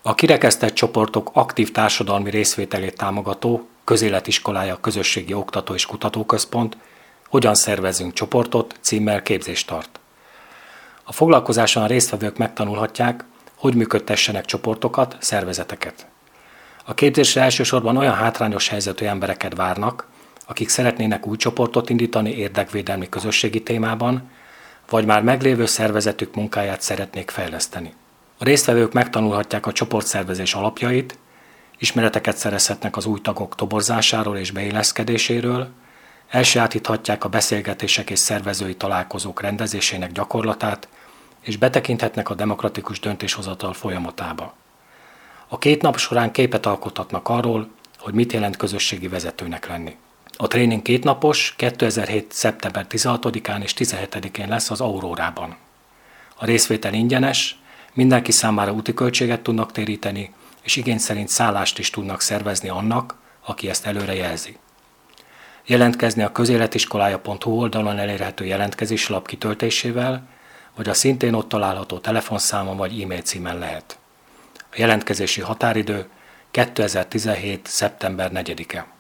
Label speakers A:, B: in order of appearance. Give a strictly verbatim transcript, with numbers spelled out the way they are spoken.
A: A kirekesztett csoportok aktív társadalmi részvételét támogató Közéletiskolája Közösségi Oktató és Kutatóközpont Hogyan szervezzünk csoportot címmel képzést tart. A foglalkozáson a résztvevők megtanulhatják, hogy működtessenek csoportokat, szervezeteket. A képzésre elsősorban olyan hátrányos helyzetű embereket várnak, akik szeretnének új csoportot indítani érdekvédelmi közösségi témában, vagy már meglévő szervezetük munkáját szeretnék fejleszteni. A résztvevők megtanulhatják a csoportszervezés alapjait, ismereteket szerezhetnek az új tagok toborzásáról és beilleszkedéséről, elsajátíthatják a beszélgetések és szervezői találkozók rendezésének gyakorlatát, és betekinthetnek a demokratikus döntéshozatal folyamatába. A két nap során képet alkothatnak arról, hogy mit jelent közösségi vezetőnek lenni. A tréning kétnapos, kétezer-hét. szeptember tizenhatodikán és tizenhetedikén lesz az Aurórában. A részvétel ingyenes, mindenki számára úti költséget tudnak téríteni, és igény szerint szállást is tudnak szervezni annak, aki ezt előre jelzi. Jelentkezni a közéletiskolája pont hu oldalon elérhető jelentkezési lap kitöltésével, vagy a szintén ott található telefonszámon vagy e-mail címen lehet. A jelentkezési határidő kétezer-tizenhét. szeptember negyedike.